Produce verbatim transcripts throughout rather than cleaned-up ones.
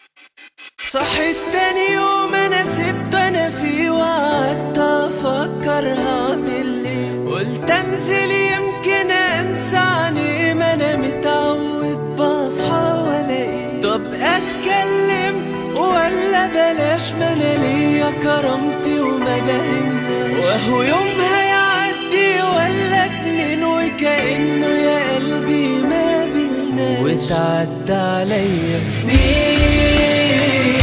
صحيت تاني يوم انا سبت انا فيه وقعدت افكر هعمل ايه. قلت انزل يمكن انسى عني، ما انا متعود بصحى والاقيه. طب اتكلم ولا بلاش، ما انا ليا كرامتي وما بهنهاش. وهو يوم هيعدي ولا اتنين وكأنه يا قلبي ما بلناش. وتعدى عليا سنين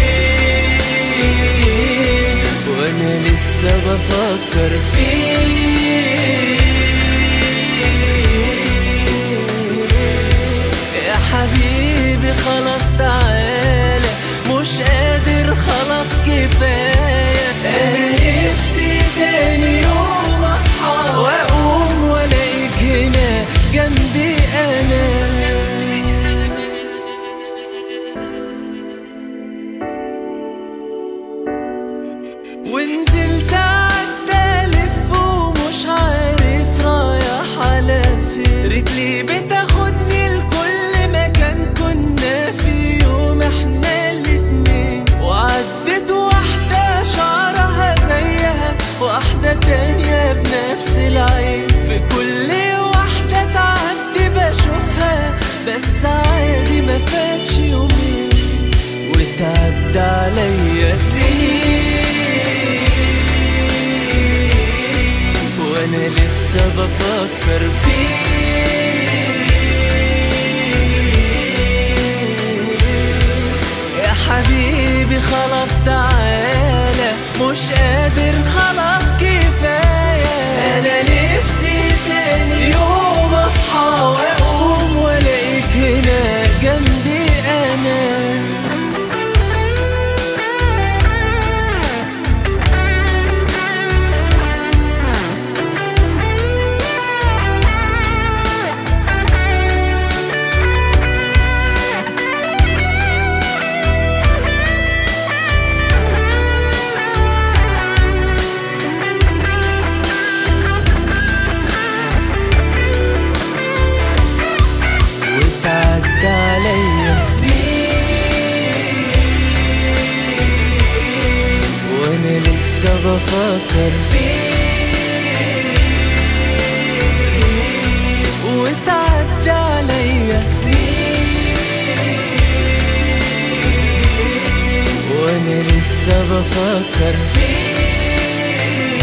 وانا لسه بفكر فيه. يا حبيبي خلاص تعالى، مش قادر خلاص كفاية. انا نفسي تاني يوم اصحى واقوم والاقيك هنا جنبي انا. ونزلت عدى الف ومش عارف رايح على فين. رجلي بتاخدني لكل مكان كنا في يوم احنا الاتنين. وعدت واحدة شعرها زيها، واحدة تانية بنفس العين. في كل واحدة تعدي بشوفها، بس عادي ما فاتش يومين. وتعدى عليا سنين وانا لسه بفكر فيه. يا حبيبي خلاص تعالى، مش قادر خلاص كفاية. انا نفسي تاني يوم اصحى واقوم والاقيك هنا جنبي انا. لسه بفكر فيه. وتعدى عليا سنين وانا لسه بفكر فيه.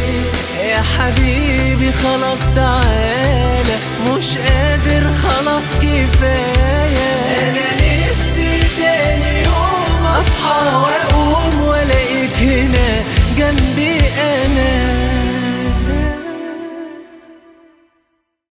يا حبيبي خلاص تعالى، مش قادر خلاص